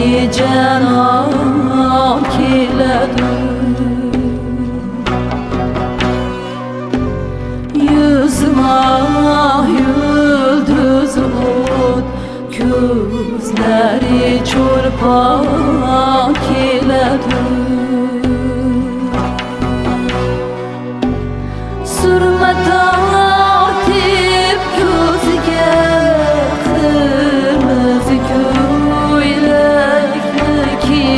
canan keledi. Yüzüme yıldız ot, gözleri çorpan keledi. Sürme tartip gözüge kırmızı köylekli ki,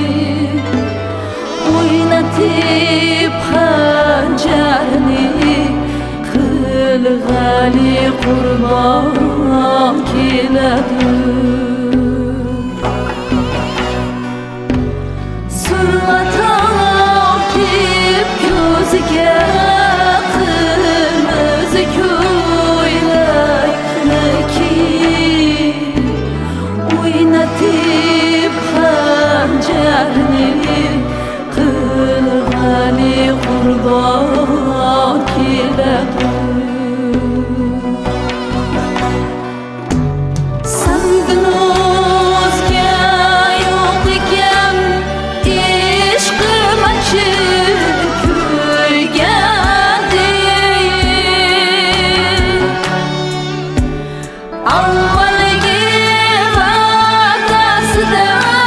oynatıp hançerini kılgali kurban keledi. Sürme tartip gözüge kılgali kurban keledi. Senden özge yok iken işkım açık köygendi. Avvalgi vakasida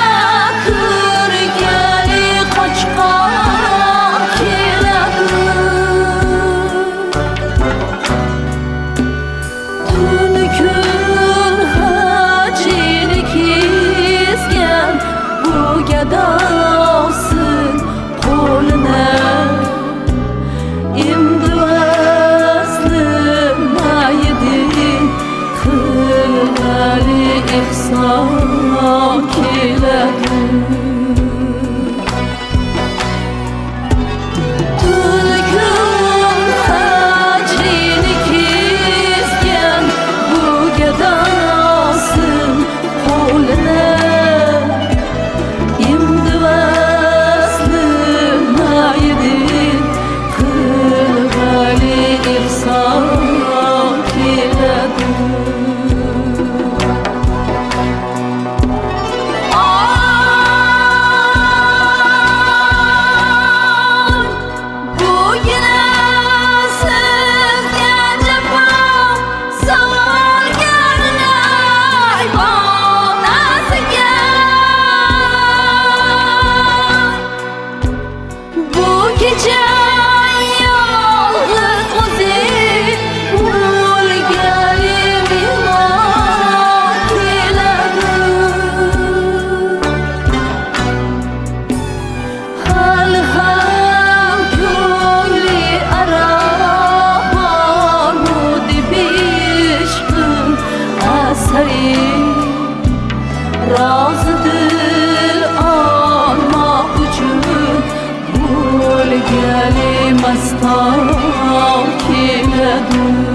kırgali qochqon keledi. Tuni kun hajini kesgan bu gadosin qo'lini, endi vaslimaydi kılgali ihson keledi. Tuni kun hajini kesgan bu gadosin qo'lini, endi vaslimaydi kılgali ihson keledi. Razıdır almak üçün Bulgali mastan keledi.